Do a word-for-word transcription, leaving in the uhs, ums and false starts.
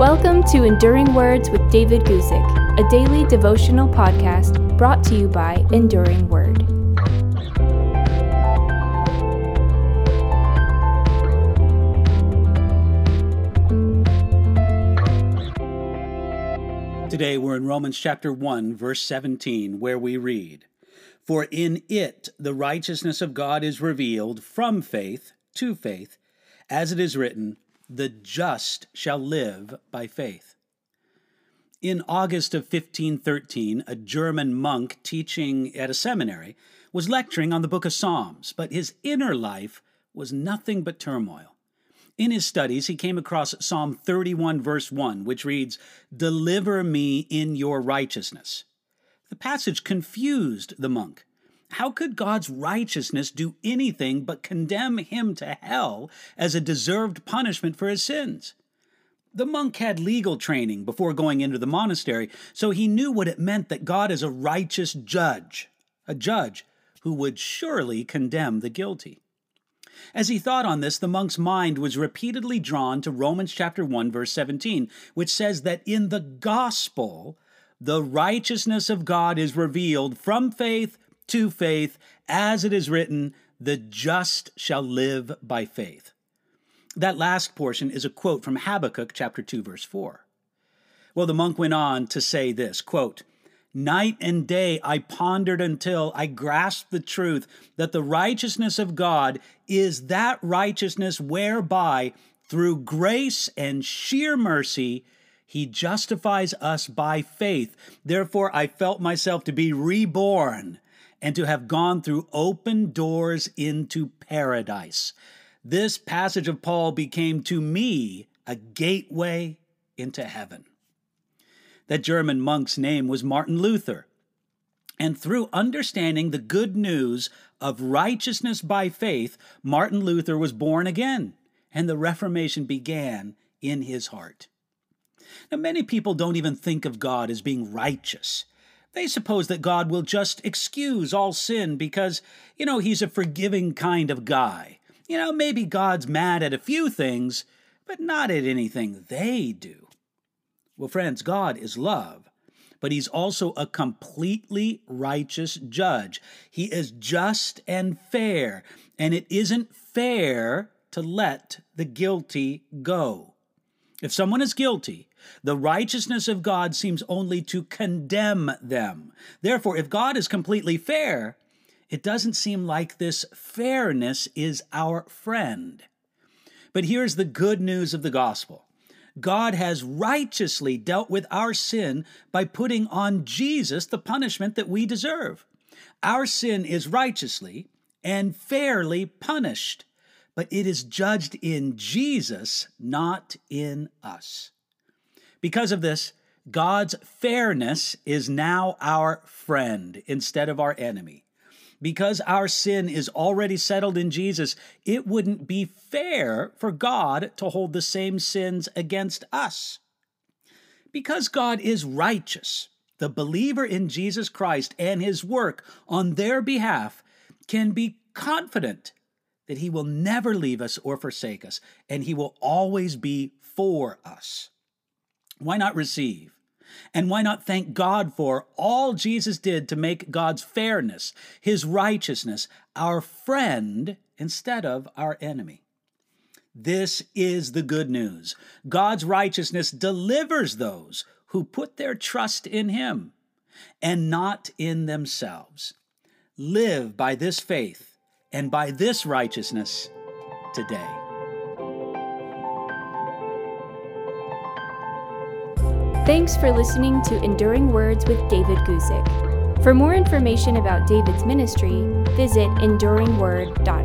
Welcome to Enduring Words with David Guzik, a daily devotional podcast brought to you by Enduring Word. Today we're in Romans chapter one, verse seventeen, where we read, "For in it the righteousness of God is revealed from faith to faith, as it is written, the just shall live by faith." In August of fifteen thirteen, a German monk teaching at a seminary was lecturing on the book of Psalms, but his inner life was nothing but turmoil. In his studies, he came across Psalm thirty-one, verse one, which reads, "Deliver me in your righteousness." The passage confused the monk. How could God's righteousness do anything but condemn him to hell as a deserved punishment for his sins? The monk had legal training before going into the monastery, so he knew what it meant that God is a righteous judge, a judge who would surely condemn the guilty. As he thought on this, the monk's mind was repeatedly drawn to Romans chapter one, verse seventeen, which says that in the gospel, the righteousness of God is revealed from faith to faith, as it is written, the just shall live by faith. That last portion is a quote from Habakkuk chapter two, verse four. Well, the monk went on to say this, quote, "Night and day I pondered until I grasped the truth that the righteousness of God is that righteousness whereby, through grace and sheer mercy, he justifies us by faith. Therefore I felt myself to be reborn and to have gone through open doors into paradise." This passage of Paul became to me a gateway into heaven. That German monk's name was Martin Luther. And through understanding the good news of righteousness by faith, Martin Luther was born again, and the Reformation began in his heart. Now, many people don't even think of God as being righteous. They suppose that God will just excuse all sin because, you know, he's a forgiving kind of guy. You know, maybe God's mad at a few things, but not at anything they do. Well, friends, God is love, but he's also a completely righteous judge. He is just and fair, and it isn't fair to let the guilty go. If someone is guilty, the righteousness of God seems only to condemn them. Therefore, if God is completely fair, it doesn't seem like this fairness is our friend. But here's the good news of the gospel. God has righteously dealt with our sin by putting on Jesus the punishment that we deserve. Our sin is righteously and fairly punished, but it is judged in Jesus, not in us. Because of this, God's fairness is now our friend instead of our enemy. Because our sin is already settled in Jesus, it wouldn't be fair for God to hold the same sins against us. Because God is righteous, the believer in Jesus Christ and his work on their behalf can be confident that he will never leave us or forsake us, and he will always be for us. Why not receive? And why not thank God for all Jesus did to make God's fairness, his righteousness, our friend instead of our enemy? This is the good news. God's righteousness delivers those who put their trust in him and not in themselves. Live by this faith and by this righteousness today. Thanks for listening to Enduring Words with David Guzik. For more information about David's ministry, visit enduring word dot